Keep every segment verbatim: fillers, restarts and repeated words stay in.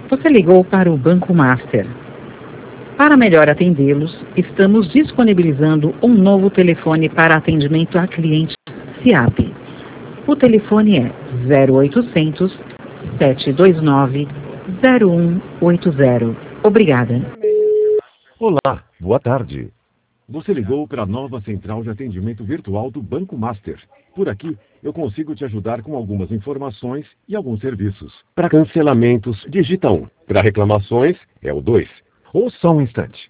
Você ligou para o Banco Master. Para melhor atendê-los, estamos disponibilizando um novo telefone para atendimento a clientes SIAP. O telefone é zero oitocentos, sete dois nove, zero um oito zero. Obrigada. Olá, boa tarde. Você ligou para a nova central de atendimento virtual do Banco Master. Por aqui, eu consigo te ajudar com algumas informações e alguns serviços. Para cancelamentos, digita um. Para reclamações, é o dois. Ou só um instante.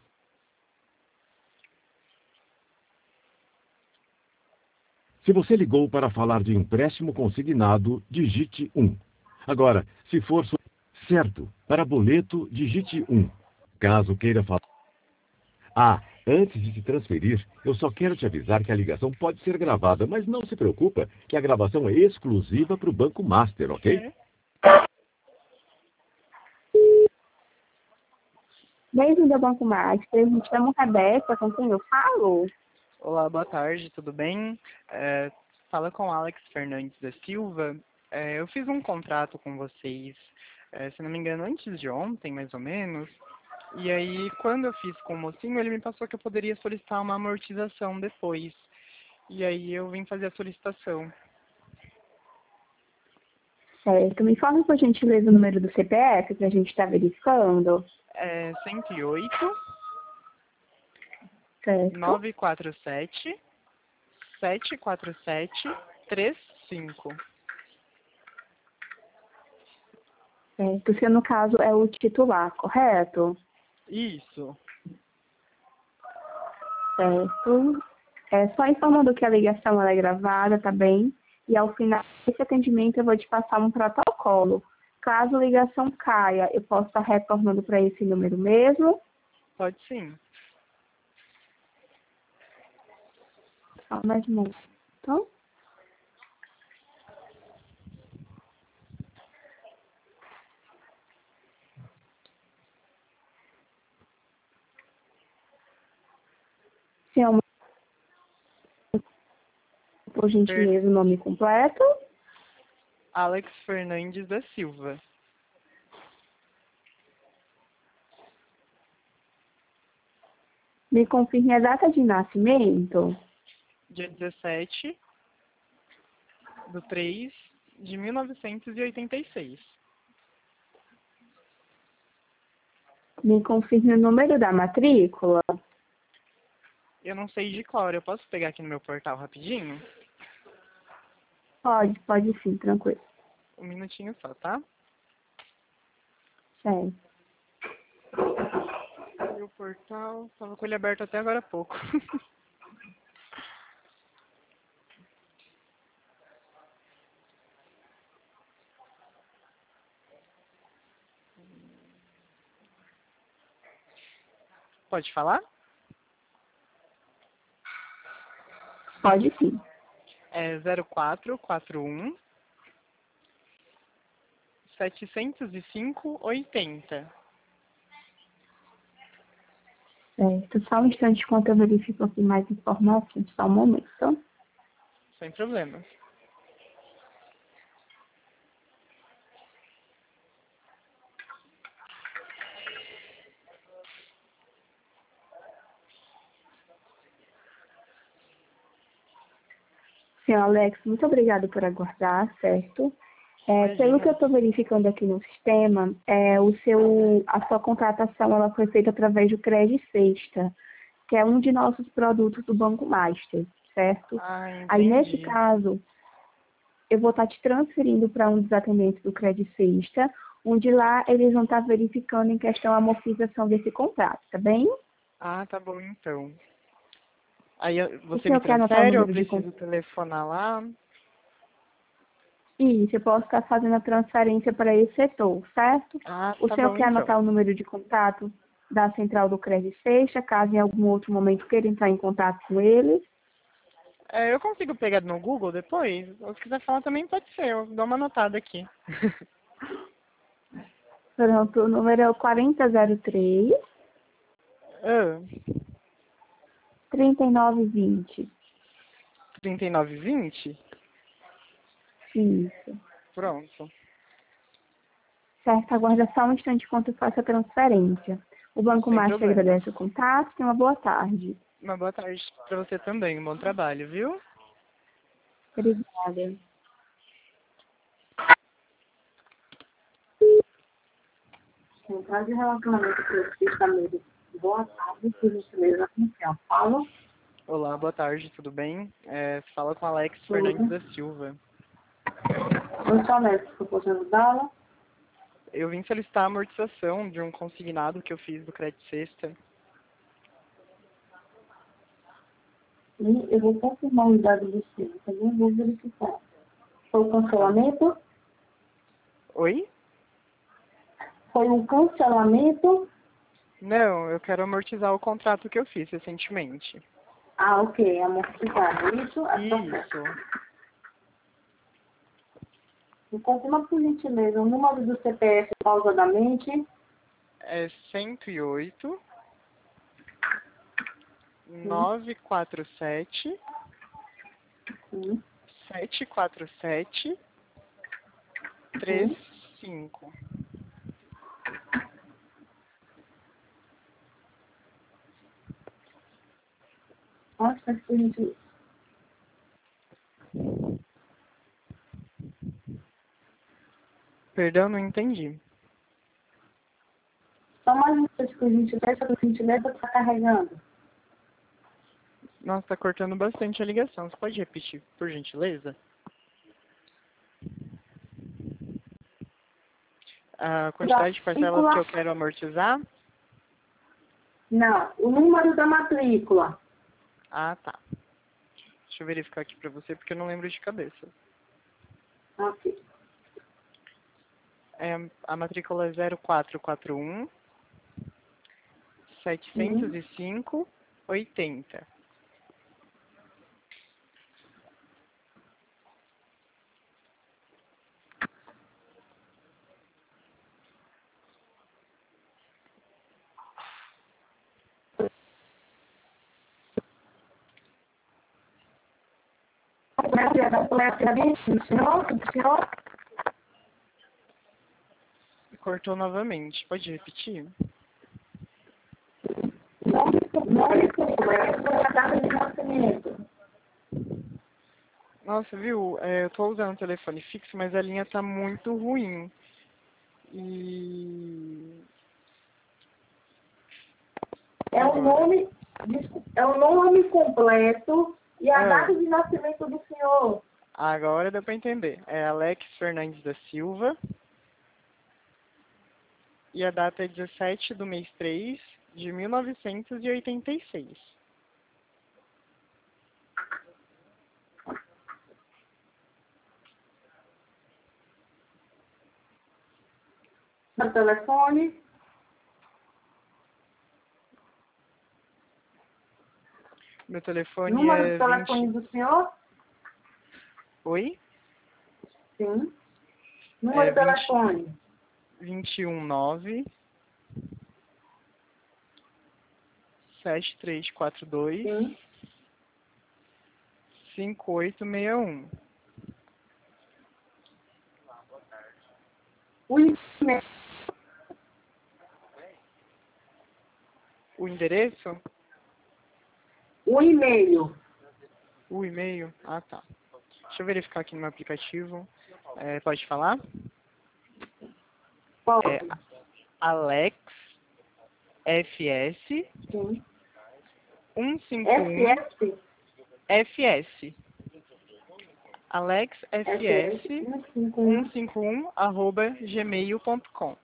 Se você ligou para falar de empréstimo consignado, digite um. Agora, se for so- certo, para boleto, digite um. Caso queira falar... Ah, antes de se transferir, eu só quero te avisar que a ligação pode ser gravada, mas não se preocupa que a gravação é exclusiva para o Banco Master, ok? Bem-vindo ao Banco Master. Me chamo Rebeca, com quem eu falo? Olá, boa tarde, tudo bem? É, fala com Alex Fernandes da Silva. É, eu fiz um contrato com vocês, é, se não me engano, antes de ontem, mais ou menos. E aí, quando eu fiz com o mocinho, ele me passou que eu poderia solicitar uma amortização depois. E aí eu vim fazer a solicitação. Certo. Me informe, por gentileza, o número do C P F que a gente está verificando. É cento e oito, Certo. nove quatro sete, sete quatro sete, três cinco. Certo. O seu, no caso, é o titular, correto? Isso. Certo. É só informando que a ligação ela é gravada, tá bem? E ao final desse atendimento eu vou te passar um protocolo. Caso a ligação caia, eu posso estar retornando para esse número mesmo. Pode sim. Só mais um momento. Então, senhor, por gentileza, o nome completo. Alex Fernandes da Silva. Me confirme a data de nascimento. Dia dezessete do três de mil novecentos e oitenta e seis. Me confirme o número da matrícula. Eu não sei de cor, eu posso pegar aqui no meu portal rapidinho? Pode, pode sim, tranquilo. Um minutinho só, tá? Certo. Meu portal, tava com ele aberto até agora há pouco. Pode falar? Pode sim. É zero quatro quatro um, setecentos e cinco, oitenta. Certo. Só um instante enquanto eu verifico aqui mais informações. Só um momento. Sem problema. Senhor Alex, muito obrigado por aguardar, certo? É, pelo que eu estou verificando aqui no sistema, é, o seu, a sua contratação ela foi feita através do Credit Sexta, que é um de nossos produtos do Banco Master, certo? Ah, entendi. Aí, nesse caso, eu vou estar te transferindo para um dos atendentes do Credit Sexta, onde lá eles vão estar verificando em questão a amortização desse contrato, tá bem? Ah, tá bom então. Aí eu- O você senhor me quer anotar o transfere ou eu número de preciso telefonar lá? Isso, eu posso estar fazendo a transferência para esse setor, certo? Ah, O tá senhor bom quer então. anotar o número de contato da central do Credit Sexta, caso em algum outro momento queira entrar em contato com eles? É, eu consigo pegar no Google depois? Ou se quiser falar também pode ser, eu dou uma anotada aqui. Pronto, o número é o quatro zero três, Ah, trinta e nove vinte. trinta e nove vinte? Isso. Pronto. Certo, aguarda só um instante enquanto eu faço a transferência. O Banco Sem Master problema. agradece o contato. Tenha uma boa tarde. Uma boa tarde para você também. Um bom trabalho, viu? Obrigada. Central de relacionamento com boa tarde, por gentileza, comercial. Fala. Olá, boa tarde, tudo bem? É, fala com Alex Fernandes da Silva. Eu sou Alex, que eu posso ajudá-la? Eu vim solicitar a amortização de um consignado que eu fiz do Crédito Sexta. E eu vou confirmar os dados do seu, também vou verificar. Foi o cancelamento? Oi? Foi um cancelamento? Não, eu quero amortizar o contrato que eu fiz recentemente. Ah, ok, amortizado. Isso? Isso. Me confirma, por gentileza, o número do C P F pausadamente. É cento e oito, nove quatro sete, Sim. sete quatro sete, três cinco. Nossa, por gentileza. Perdão, não entendi. Só mais uma vez, por gentileza, por gentileza, está carregando. Nossa, tá cortando bastante a ligação. Você pode repetir, por gentileza? A quantidade de parcelas que eu quero amortizar? Não, o número da matrícula. Ah, tá. Deixa eu verificar aqui pra você, porque eu não lembro de cabeça. Ok. É, a matrícula é zero quatro quatro um, setecentos e cinco, oitenta. Cortou novamente. Pode repetir? Nossa, viu? É, eu tô usando o telefone fixo, mas a linha tá muito ruim. E... É o nome, é o nome completo e a Ah. data de nascimento do senhor. Agora deu pra entender. É Alex Fernandes da Silva. E a data é dezessete do mês três de mil novecentos e oitenta e seis. No telefone. Meu telefone Número é do telefone vinte... do senhor? Oi? Sim. Número É do telefone? vinte e um nove, sete três quatro dois, Sim. cinco oito seis um. O e-mail. O endereço? O e-mail. O e-mail? Ah, tá. Deixa eu verificar aqui no meu aplicativo. É, pode falar? Pode. É Alex fs Sim. cento e cinquenta e um S S? fs. Alex S fs S cento cento e cinquenta e um. e cinquenta e um arroba gmail ponto com.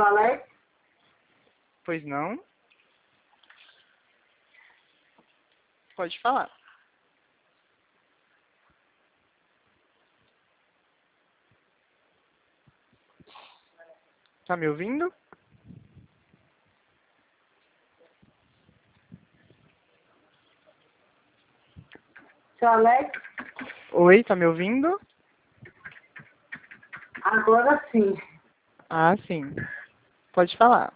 Seu Alex? Pois não? Pode falar. Tá me ouvindo? Seu Alex? Oi, tá me ouvindo? Agora sim. Ah, sim. Pode falar.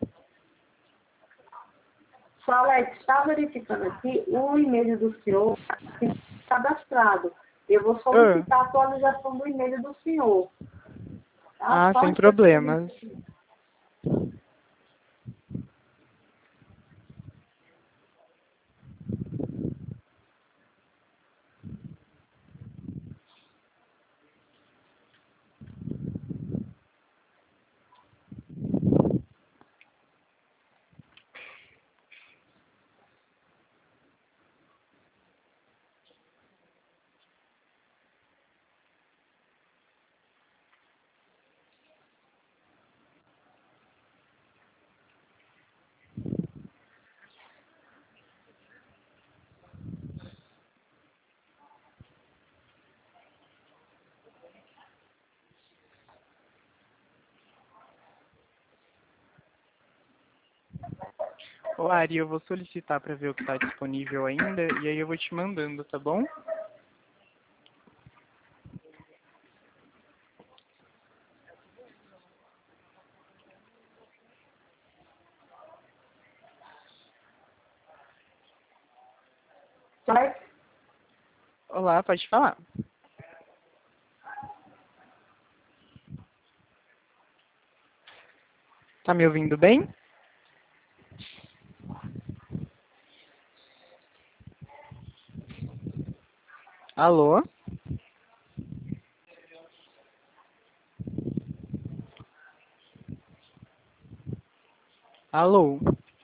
Seu Alex, está verificando aqui o e-mail do senhor cadastrado. Eu vou Ah, solicitar a atualização do e-mail do senhor. Tá? ah, Só sem um problemas. instantinho. Ô, Ari, eu vou solicitar para ver o que está disponível ainda e aí eu vou te mandando, tá bom? Seu Alex? Olá, pode falar. Tá me ouvindo bem? Alô? Alô?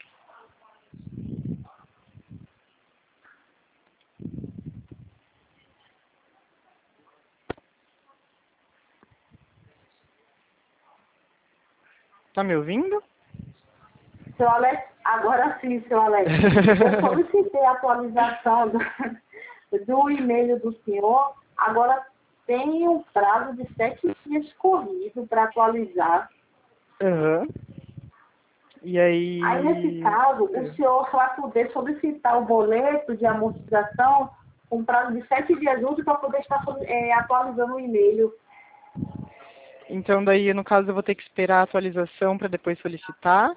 Tá me ouvindo? Seu Alex? Agora sim, seu Alex. Eu solicitei a atualização do, do e-mail do senhor. Agora tem um prazo de sete dias corrido para atualizar. Aham. E aí... Aí, nesse caso, o senhor vai poder solicitar o boleto de amortização com prazo de sete dias úteis para poder estar é, atualizando o e-mail. Então, daí, no caso, eu vou ter que esperar a atualização para depois solicitar?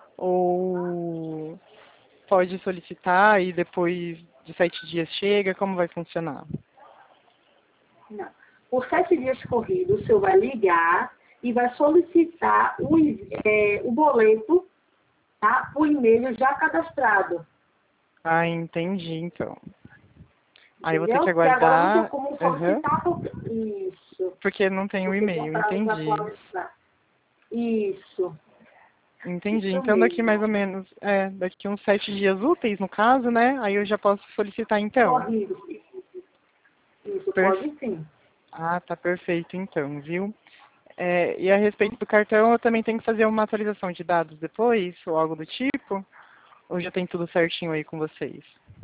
Ou pode solicitar e depois de sete dias chega? Como vai funcionar? Não. Por sete dias corridos, o senhor vai ligar e vai solicitar o, é, o boleto, tá? O e-mail já cadastrado. Ah, entendi, então. Aí eu vou ter Entendeu? que Porque agora não tem aguardar... como Aham. solicitar porque... Isso. Porque não tem o Porque tem um e-mail, prazo para entendi. atualizar. Isso. Entendi. Isso Então daqui mais mesmo. ou menos, é, daqui uns sete dias úteis, no caso, né? Aí eu já posso solicitar então. Corrido. Isso, Per- pode sim. Ah, tá perfeito então, viu? É, e a respeito do cartão, eu também tenho que fazer uma atualização de dados depois, ou algo do tipo? Ou já tem tudo certinho aí com vocês?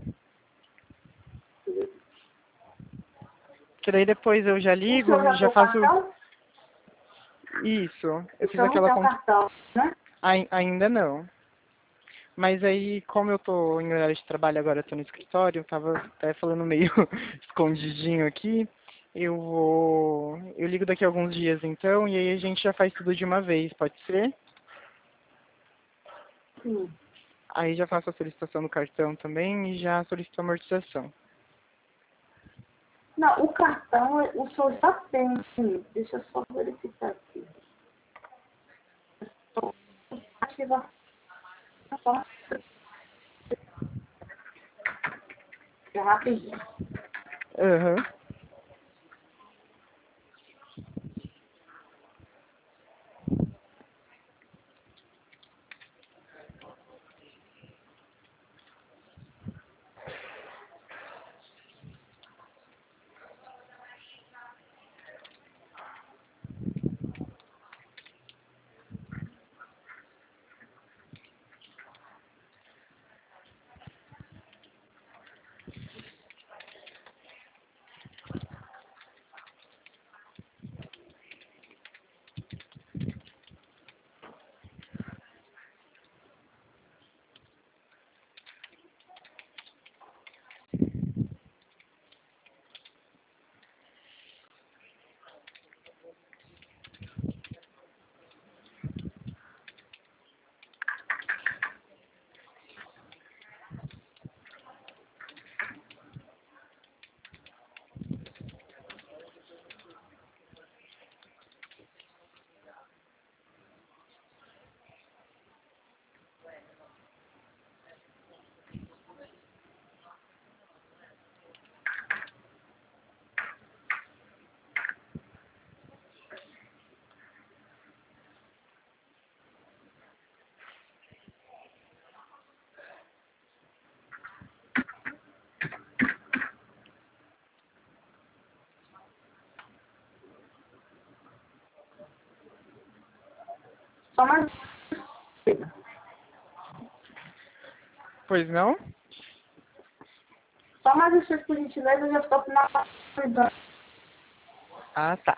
Que daí depois eu já O senhor ligo, já tem já o faço cartão? isso. Eu O fiz senhor não aquela tem o conta. cartão, né? Ai- Ainda não. Mas aí, como eu tô em horário de trabalho agora, eu tô no escritório, eu tava até falando meio escondidinho aqui. Eu vou. Eu ligo daqui a alguns dias então, e aí a gente já faz tudo de uma vez, pode ser? Sim. Aí já faço a solicitação do cartão também e já solicito a amortização. Não, o cartão o senhor já tem. Sim. Deixa eu só verificar aqui. Ativar. É rapidinho. Aham. Só mais... Pois não? Só mais os seus, por gentileza, eu já estou finalizando. Ah, tá.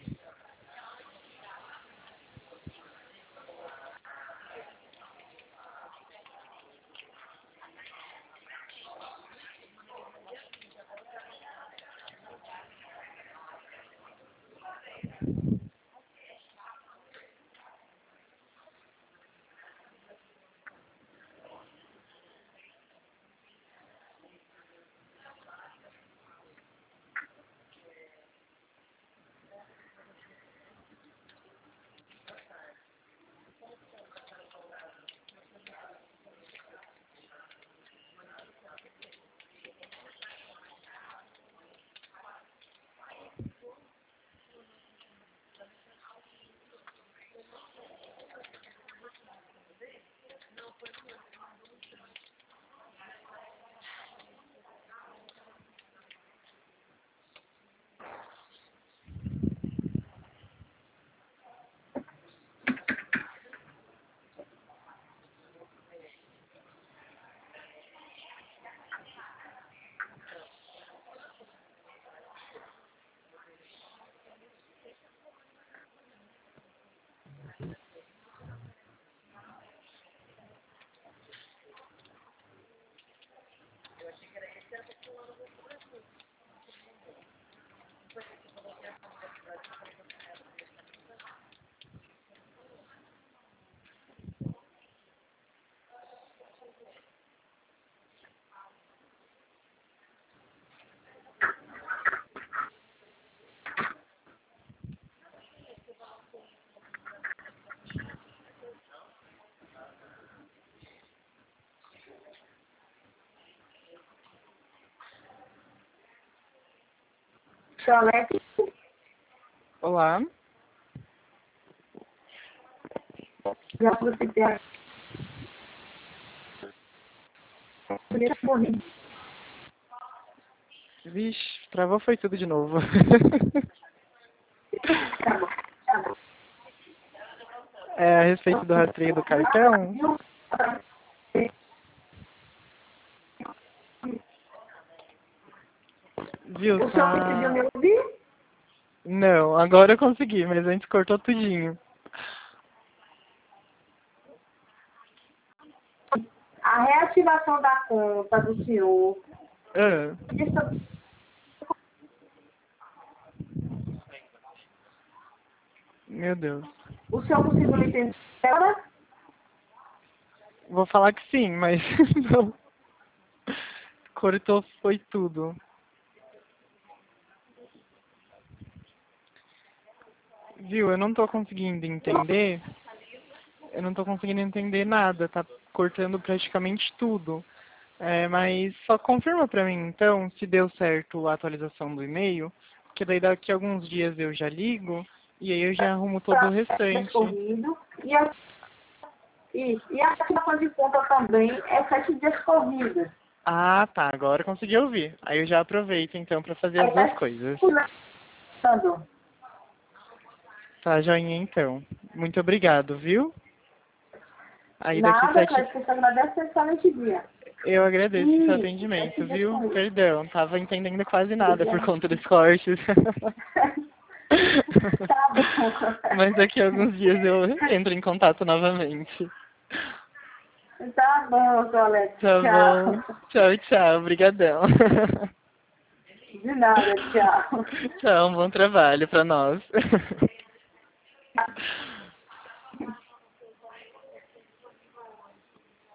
Alex. Olá. Já você tem a... Vixe, travou foi tudo de novo. Tá bom, tá bom. É a respeito do rastreio do cartão. Viu, O senhor tá... conseguiu me ouvir? Não, agora eu consegui, mas antes cortou tudinho. A reativação da conta do senhor. Ah, meu Deus. O senhor conseguiu me entender agora? Vou falar que sim, mas não. Cortou foi tudo. Viu, eu não tô conseguindo entender. Eu não tô conseguindo entender nada, tá cortando praticamente tudo. É, mas só confirma pra mim, então, se deu certo a atualização do e-mail, que daí daqui a alguns dias eu já ligo e aí eu já arrumo todo o restante. Corrido. E a, e, e a ativação de conta também é sete dias corridos. Ah, tá, agora eu consegui ouvir. Aí eu já aproveito, então, pra fazer as duas coisas. Tá, joinha, então. Muito obrigado, viu? Aí daqui Nada, sete... Clécio, você agradece excelente dia. Eu agradeço Ih, seu atendimento, sete dias viu? corridos. Perdão, tava entendendo quase nada por conta dos cortes. Tá bom. Mas daqui a alguns dias eu entro em contato novamente. Tá bom, seu Alex. Tá Tchau. bom. Tchau, tchau. Obrigadão. De nada, tchau. Tchau, um bom trabalho pra nós.